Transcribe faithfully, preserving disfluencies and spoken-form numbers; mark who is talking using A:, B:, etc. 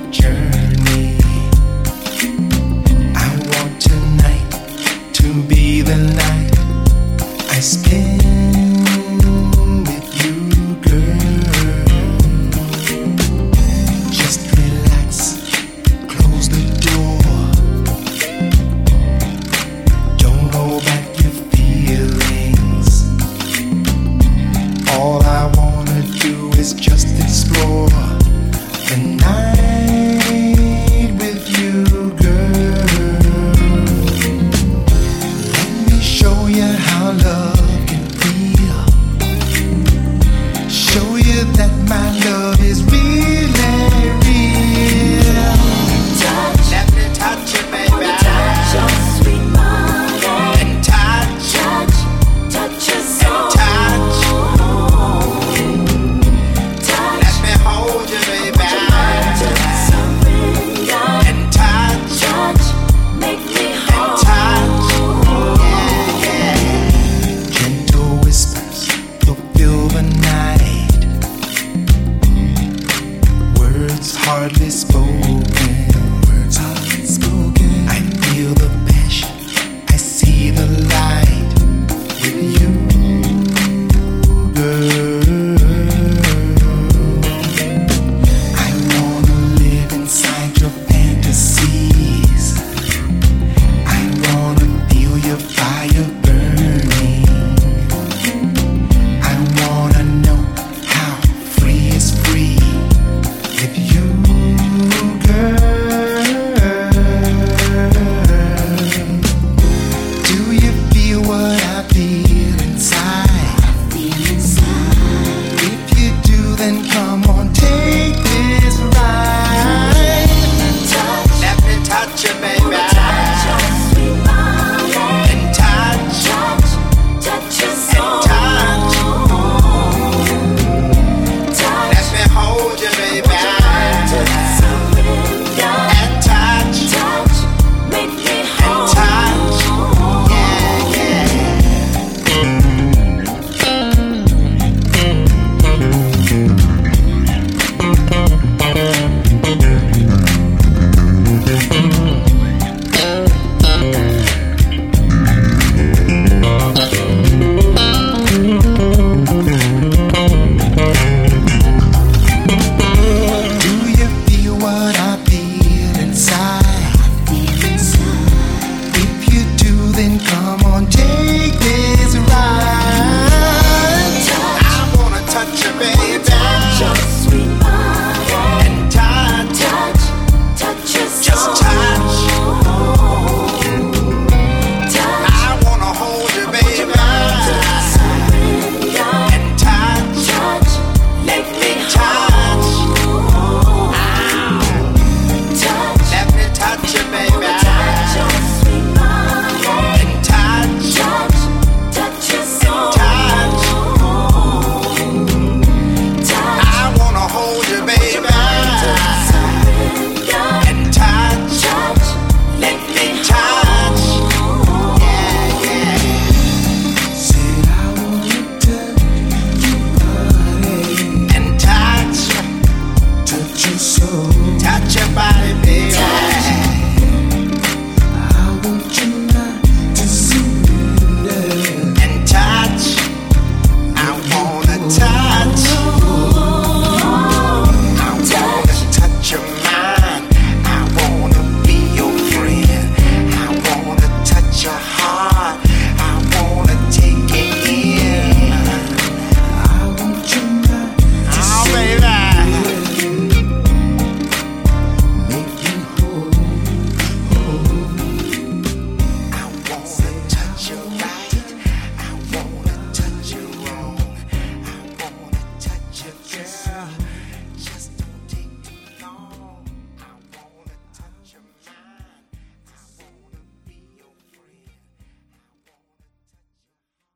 A: journey. I want tonight to be the night I spend with you, girl. Just relax, close the door. Don't hold back your feelings. All I wanna do is just explore the night with you, girl. Let me show you how love can feel. Show you that my love is really real.
B: Touch, let me touch you, baby. Touch your sweet body. And touch, touch, touch your soul. And touch, touch. Let me hold you, baby.
A: Hardly spoken, words hardly spoken. I feel the passion, I see the light with you, girl. I wanna live inside your fantasies. I wanna feel your fire burning. I wanna know how free is free with you.
B: Touch your body, baby.